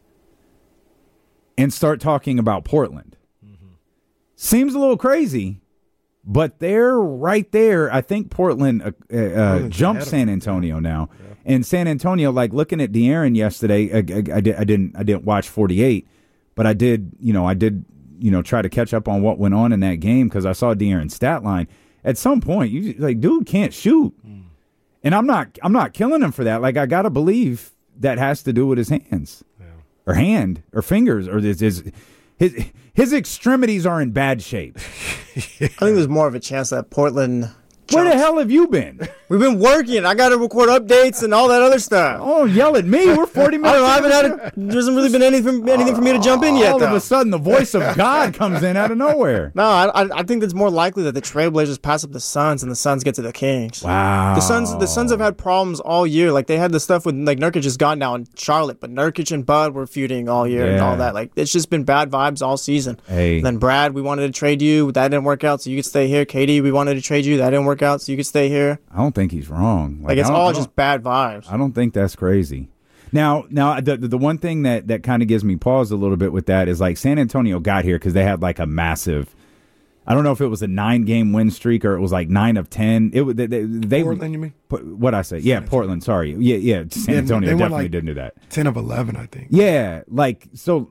and start talking about Portland. Seems a little crazy, but they're right there. I think Portland jumped San Antonio now. Yeah. And San Antonio, like looking at De'Aaron yesterday, I didn't watch 48, but I did try to catch up on what went on in that game because I saw De'Aaron's stat line. At some point, dude can't shoot. And I'm not killing him for that. Like, I got to believe that has to do with his hands or hand or fingers or his extremities are in bad shape. I think there's more of a chance that Portland Where the hell have you been? We've been working. I got to record updates and all that other stuff. Oh, yell at me. We're 40 minutes. I haven't had there hasn't really been anything for me to jump in yet, all though. All of a sudden, the voice of God comes in out of nowhere. No, I think it's more likely that the Trailblazers pass up the Suns and the Suns get to the Kings. Wow. The Suns have had problems all year. Like, they had the stuff with, like, Nurkic is gone now in Charlotte, but Nurkic and Bud were feuding all year and all that. Like, it's just been bad vibes all season. Hey. And then Brad, we wanted to trade you. That didn't work out, so you could stay here. KD, we wanted to trade you. That didn't work out, so you could stay here. I don't think he's wrong. Like it's all just bad vibes. I don't think that's crazy. Now, the one thing that kind of gives me pause a little bit with that is like San Antonio got here because they had like a massive. I don't know if it was a 9-game win streak or it was like 9 of 10. It was they Portland, you mean? What I say? Yeah, Portland. Sorry. Yeah. San Antonio definitely like didn't do that. 10 of 11, I think. Yeah, like so.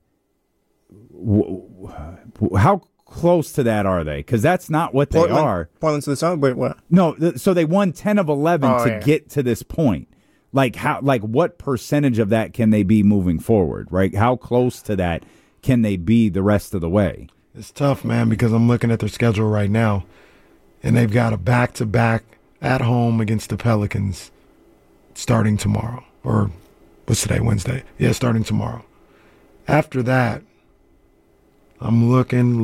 How close to that are they? Because that's not what they are. Portland to the Suns? Wait, what? No, so they won 10 of 11 to get to this point. Like how? Like what percentage of that can they be moving forward? Right? How close to that can they be the rest of the way? It's tough, man, because I'm looking at their schedule right now, and they've got a back-to-back at home against the Pelicans starting tomorrow. Or what's today? Wednesday. Yeah, starting tomorrow. After that, I'm looking.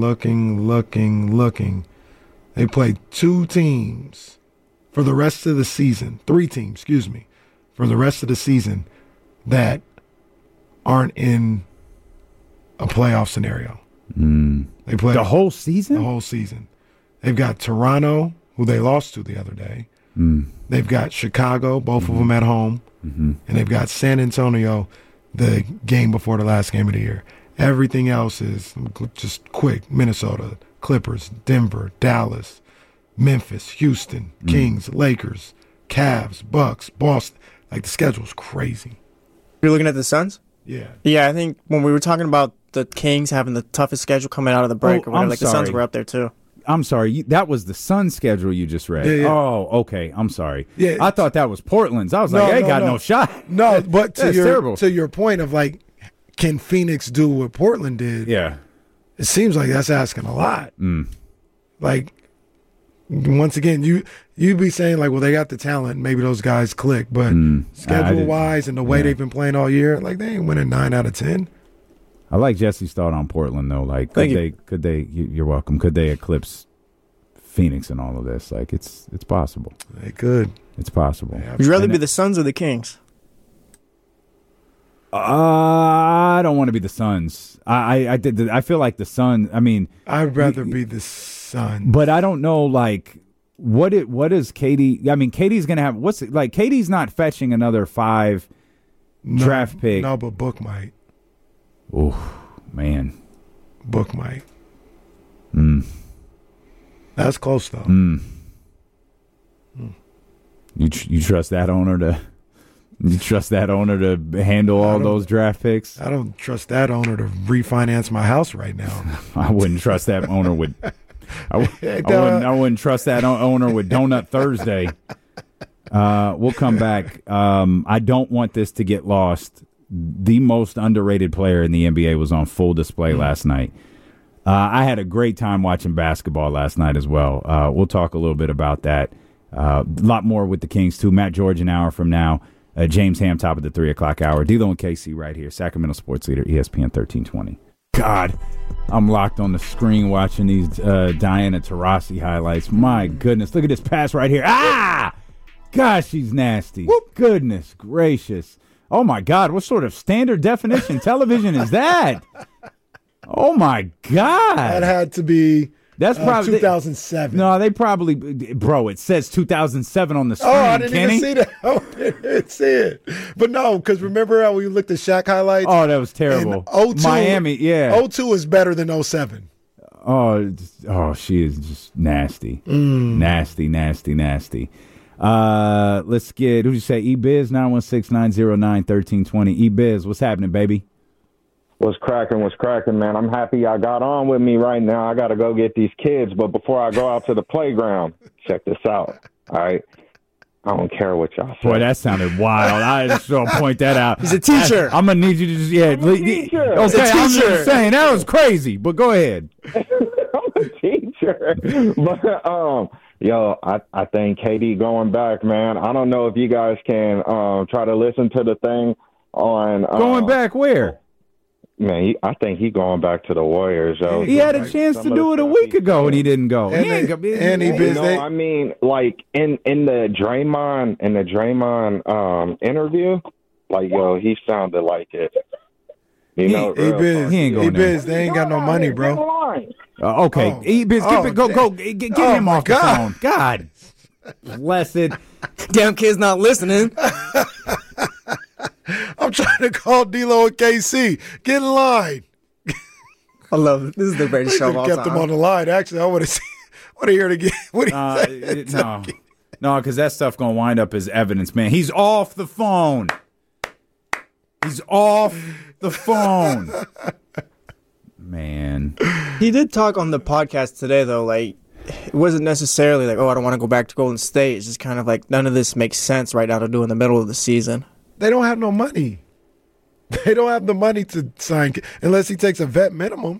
They play 2 teams for the rest of the season. 3 teams, for the rest of the season that aren't in a playoff scenario. They play the whole season? The whole season. They've got Toronto, who they lost to the other day. They've got Chicago, both of them at home. And they've got San Antonio, the game before the last game of the year. Everything else is just quick. Minnesota, Clippers, Denver, Dallas, Memphis, Houston, Kings, Lakers, Cavs, Bucks, Boston. Like, the schedule's crazy. You're looking at the Suns? Yeah. Yeah, I think when we were talking about the Kings having the toughest schedule coming out of the break or whatever, the Suns were up there too. I'm sorry. That was the Suns schedule you just read. Yeah. Oh, okay. I'm sorry. Yeah. I thought that was Portland's. I was like, they got no shot. No, but terrible. To your point of, like, can Phoenix do what Portland did? Yeah. It seems like that's asking a lot. Like, once again, you be saying, like, well, they got the talent, maybe those guys click, but schedule-wise and the way they've been playing all year, like, they ain't winning 9 out of 10. I like Jesse's thought on Portland, though. Like, could they? You're welcome. Could they eclipse Phoenix and all of this? Like, it's possible. They could. It's possible. Would you rather be the Suns or the Kings? I don't want to be the Suns. I feel like the Suns. I mean, I'd rather be the Suns. But I don't know, like, what is KD? I mean, KD's gonna have KD's not fetching another 5 draft pick. No, but Book might. Oh man, Book might. That's close though. You trust that owner to? You trust that owner to handle all those draft picks? I don't trust that owner to refinance my house right now. I wouldn't trust that owner with. I wouldn't trust that owner with Donut Thursday. We'll come back. I don't want this to get lost. The most underrated player in the NBA was on full display last night. I had a great time watching basketball last night as well. We'll talk a little bit about that. A lot more with the Kings, too. Matt George, an hour from now. James Ham, top of the 3 o'clock hour. D'Lo and KC right here. Sacramento Sports Leader, ESPN 1320. God, I'm locked on the screen watching these Diana Taurasi highlights. My goodness. Look at this pass right here. Ah! Gosh, she's nasty. Whoop. Goodness gracious. Oh, my God. What sort of standard definition television is that? Oh, my God. That had to be that's probably 2007. No, they probably, bro, it says 2007 on the screen, I didn't Kenny. even see that. I didn't see it. But no, because remember how we looked at Shaq highlights? Oh, that was terrible. 02, Miami, yeah. 02 is better than 07. Oh, she is just nasty. Nasty. Let's get, who'd you say? E-Biz, 916-909-1320. E-Biz, what's happening, baby? What's cracking, man? I'm happy y'all got on with me right now. I got to go get these kids, but before I go out to the playground, check this out, all right? I don't care what y'all say. Boy, that sounded wild. I just want to point that out. He's a teacher. I'm going to need you to just, I'm a teacher. Okay, I'm just saying, that was crazy, but go ahead. I'm a teacher. But, yo, I think KD going back, man. I don't know if you guys can try to listen to the thing on... going back where? Man, I think he going back to the Warriors. Yo. He had a chance to do it a week ago, and he didn't go. I mean, like in the Draymond interview, like yo, he sounded like it. You know, he ain't going there. They ain't got no money, bro. Okay, E-Biz, get him off the phone. God bless it. Damn kid's not listening. I'm trying to call D'Lo and KC. Get in line. I love it. This is the greatest show of all time. Kept them on the line. Actually, I want to hear it again. What do you say? No, because that stuff gonna wind up as evidence, man. He's off the phone. He's off the phone. Man. He did talk on the podcast today, though. Like, it wasn't necessarily like, oh, I don't want to go back to Golden State. It's just kind of like none of this makes sense right now to do in the middle of the season. They don't have no money. They don't have the money to sign unless he takes a vet minimum.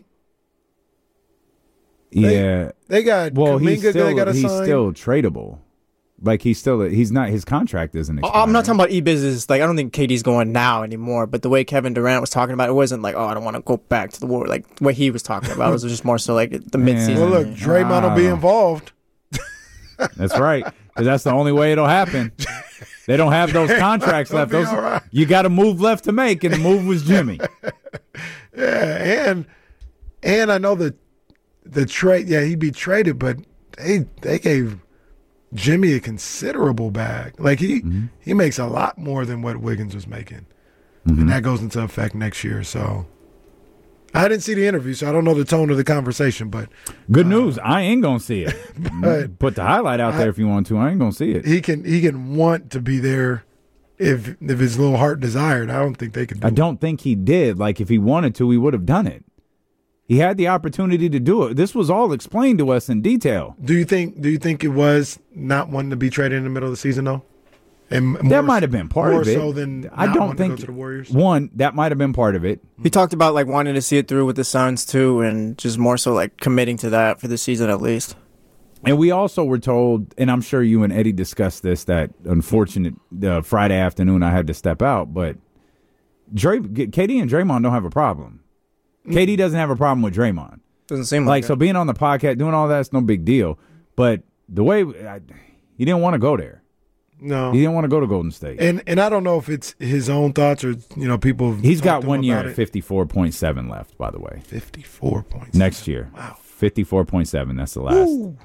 Yeah, they got. Well, Kuminga, he's sign. Still tradable. Like he's not. His contract isn't expired. I'm not talking about e-business. Like I don't think KD's going now anymore. But the way Kevin Durant was talking about it wasn't like, oh, I don't want to go back to the war. Like what he was talking about was just more so like the midseason. Well, look, Draymond will be involved. That's right, because that's the only way it'll happen. They don't have those contracts left. Right. You got a move left to make, and the move was Jimmy. Yeah, and I know the trade. Yeah, he'd be traded, but they gave Jimmy a considerable bag. Like he makes a lot more than what Wiggins was making, and that goes into effect next year. So I didn't see the interview, so I don't know the tone of the conversation. But good news, I ain't gonna see it. Put the highlight out there if you want to. I ain't gonna see it. He can want to be there if his little heart desired. I don't think they could. I don't think he did. Like if he wanted to, he would have done it. He had the opportunity to do it. This was all explained to us in detail. Do you think it was not wanting to be traded in the middle of the season though? And that might have been part of it. More so than I don't think to go to the Warriors. One, that might have been part of it. He talked about like wanting to see it through with the Suns too, and just more so like committing to that for the season at least. And we also were told, and I'm sure you and Eddie discussed this, that unfortunate Friday afternoon I had to step out, but KD and Draymond don't have a problem. KD doesn't have a problem with Draymond. Doesn't seem like so being on the podcast, doing all that's no big deal. But the way he didn't want to go there. No, he didn't want to go to Golden State. And I don't know if it's his own thoughts or people. He's got 1 year at 54.7 left. By the way, 54.7 next year. Wow, 54.7. That's the last. Ooh.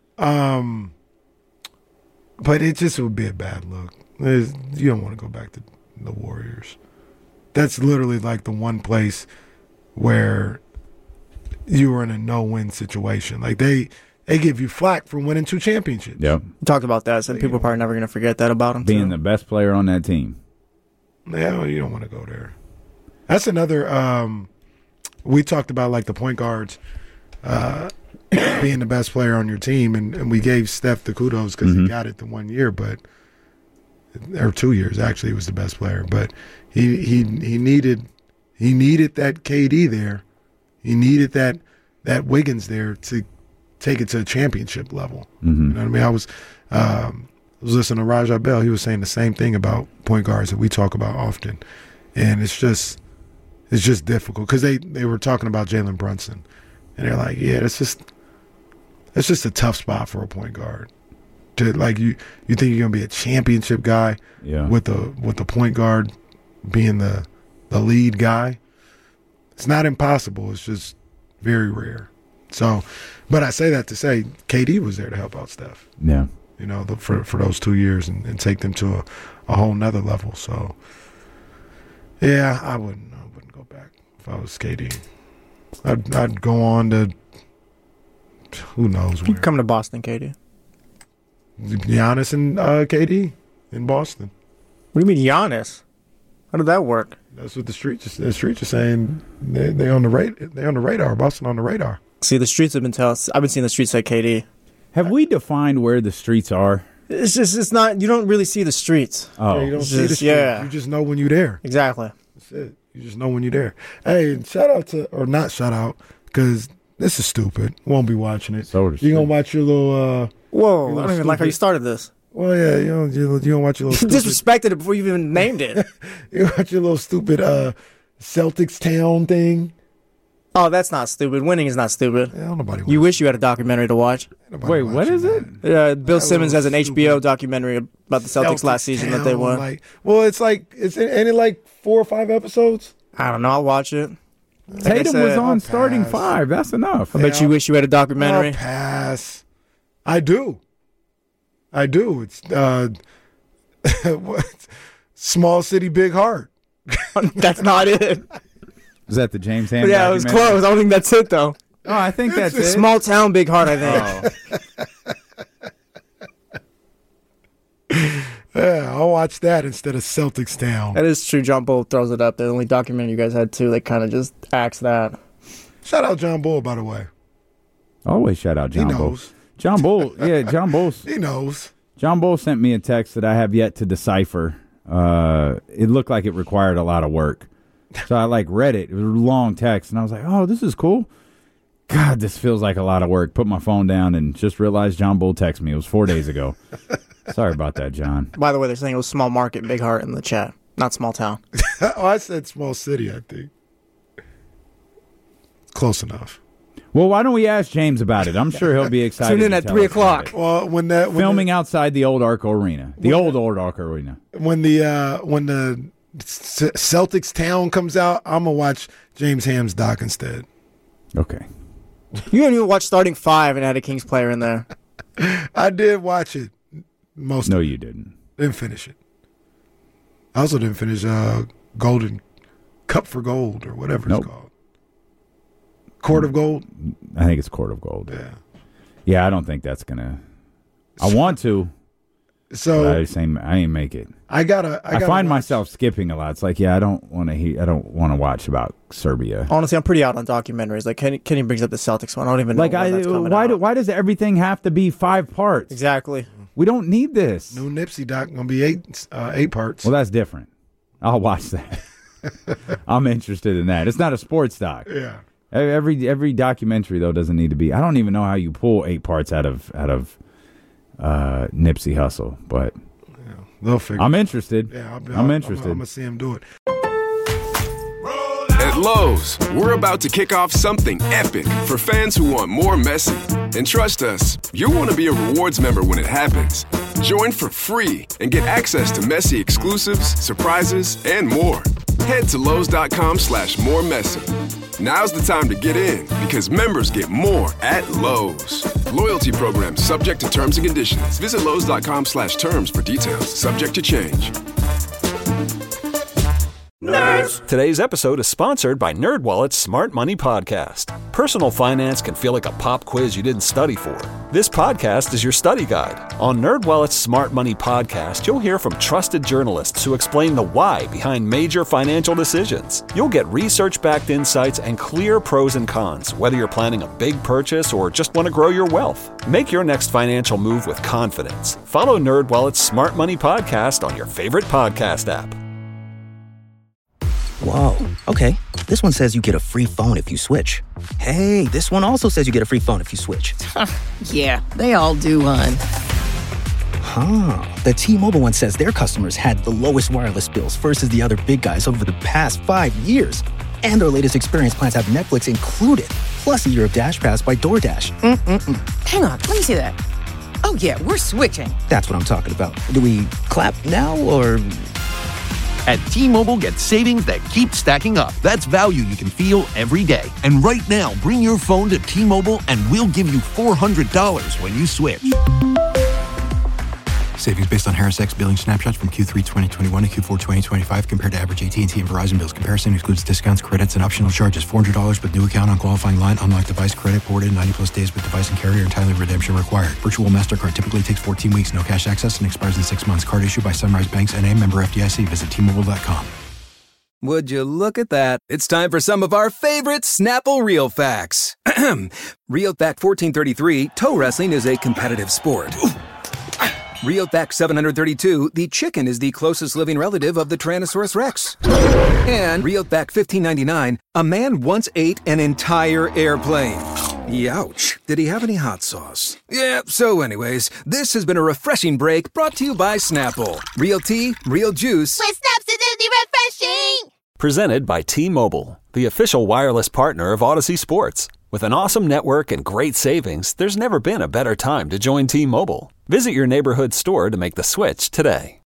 But it just would be a bad look. You don't want to go back to the Warriors. That's literally like the one place where you were in a no-win situation. Like they give you flack for winning 2 championships. Yeah, talked about that. So people are probably never going to forget that about him. Being the best player on that team. Yeah, you don't want to go there. That's another. We talked about like the point guards being the best player on your team, and we gave Steph the kudos because he got it the 1 year, or 2 years actually. He was the best player, but he needed that KD there. He needed that Wiggins there to take it to a championship level. You know what I mean? I was listening to Raja Bell. He was saying the same thing about point guards that we talk about often, and it's just difficult because they were talking about Jalen Brunson, and they're like, yeah, it's just a tough spot for a point guard. To like you think you're gonna be a championship guy with the point guard being the lead guy. It's not impossible. It's just very rare. So, but I say that to say KD was there to help out Steph. Yeah, for those 2 years and take them to a whole nother level. So, yeah, I wouldn't go back if I was KD. I'd go on to who knows where. Come to Boston, KD. Giannis and KD in Boston. What do you mean Giannis? How did that work? That's what the streets are saying. They on the radar. Boston on the radar. See, the streets have been telling us. I've been seeing the streets say KD. Have we defined where the streets are? It's not. You don't really see the streets. Oh, you don't see the streets. Yeah. You just know when you're there. Exactly. That's it. You just know when you're there. Hey, shout out not shout out because this is stupid. Won't be watching it. So you gonna watch your little. Whoa! I don't even like how you started this. Well, yeah, you don't watch your little. You disrespected it before you even named it. You watch your little stupid Celtics town thing. Oh, that's not stupid. Winning is not stupid. Yeah, nobody. You wish you had a documentary to watch. Wait, what is it? Bill Simmons has an HBO documentary about the Celtics last season that they won. Ain't it like 4 or 5 episodes? I don't know. I'll watch it. Tatum was on starting 5. That's enough. I bet you wish you had a documentary. I'll pass. I do. It's Small City, Big Heart. That's not it. Is that the James Ham? Yeah, it was close. I don't think that's it though. Oh, I think that's it. Small Town, Big Heart. I think. Yeah, I'll watch that instead of Celtics Town. That is true. John Bull throws it up there. The only documentary you guys had too, they kind of just acts that. Shout out John Bull, by the way. Always shout out John Bull. John Bull, yeah, John Bull. He knows. John Bull sent me a text that I have yet to decipher. It looked like it required a lot of work. So I read it. It was a long text, and I was like, oh, this is cool. God, this feels like a lot of work. Put my phone down and just realized John Bull texted me. It was 4 days ago. Sorry about that, John. By the way, they're saying it was small market, Big Heart in the chat, not small town. Oh, I said small city, I think. Close enough. Well, why don't we ask James about it? I'm sure he'll be excited. Tune in at 3 o'clock. Well, filming outside the old Arco Arena, old Arco Arena. When the Celtics Town comes out, I'm gonna watch James Ham's doc instead. Okay. You didn't even watch Starting 5 and had a Kings player in there. I did watch it. No, you didn't. Didn't finish it. I also didn't finish Golden Cup for Gold or whatever it's called. Court of Gold? I think it's Court of Gold. Yeah. Yeah, I don't think that's going to. I want to. So I ain't make it. I find myself skipping a lot. It's like, I don't want to watch about Serbia. Honestly, I'm pretty out on documentaries. Like Kenny brings up the Celtics one. I don't even know when that's coming out. Why does everything have to be 5 parts? Exactly. We don't need this. New Nipsey doc gonna be 8 parts. Well, that's different. I'll watch that. I'm interested in that. It's not a sports doc. Yeah. Every documentary though doesn't need to be. I don't even know how you pull 8 parts out of Nipsey Hussle, but they'll figure. I'm interested. Yeah, I'm interested. I'm gonna see him do it. At Lowe's, we're about to kick off something epic for fans who want more Messi. And trust us, you'll want to be a rewards member when it happens. Join for free and get access to Messi exclusives, surprises, and more. Head to Lowe's.com/more Messi. Now's the time to get in because members get more at Lowe's. Loyalty program subject to terms and conditions. Visit Lowe's.com/terms for details. Subject to change. Nerds! Today's episode is sponsored by NerdWallet's Smart Money Podcast. Personal finance can feel like a pop quiz you didn't study for. This podcast is your study guide. On NerdWallet's Smart Money Podcast, you'll hear from trusted journalists who explain the why behind major financial decisions. You'll get research-backed insights and clear pros and cons, whether you're planning a big purchase or just want to grow your wealth. Make your next financial move with confidence. Follow NerdWallet's Smart Money Podcast on your favorite podcast app. Whoa, okay. This one says you get a free phone if you switch. Hey, this one also says you get a free phone if you switch. Yeah, they all do, hon. Huh. The T-Mobile one says their customers had the lowest wireless bills versus the other big guys over the past 5 years. And their latest experience plans have Netflix included, plus a year of Dash Pass by DoorDash. Hang on, let me see that. Oh yeah, we're switching. That's what I'm talking about. Do we clap now or... At T-Mobile, get savings that keep stacking up. That's value you can feel every day. And right now, bring your phone to T-Mobile and we'll give you $400 when you switch. Savings based on Harris X billing snapshots from Q3 2021 to Q4 2025 compared to average AT&T and Verizon bills. Comparison excludes discounts, credits, and optional charges. $400 with new account on qualifying line. Unlocked device credit ported 90-plus days with device and carrier and timely redemption required. Virtual MasterCard typically takes 14 weeks. No cash access and expires in 6 months. Card issued by Sunrise Banks N.A. member FDIC. Visit T-Mobile.com. Would you look at that? It's time for some of our favorite Snapple Real Facts. Real Fact 1433, toe wrestling is a competitive sport. Real Fact 732, the chicken is the closest living relative of the Tyrannosaurus Rex. And Real Fact 1599, a man once ate an entire airplane. Youch. Did he have any hot sauce? Yeah, so anyways, this has been a refreshing break brought to you by Snapple. Real tea, real juice. With Snaps, it's refreshing! Presented by T-Mobile, the official wireless partner of Odyssey Sports. With an awesome network and great savings, there's never been a better time to join T-Mobile. Visit your neighborhood store to make the switch today.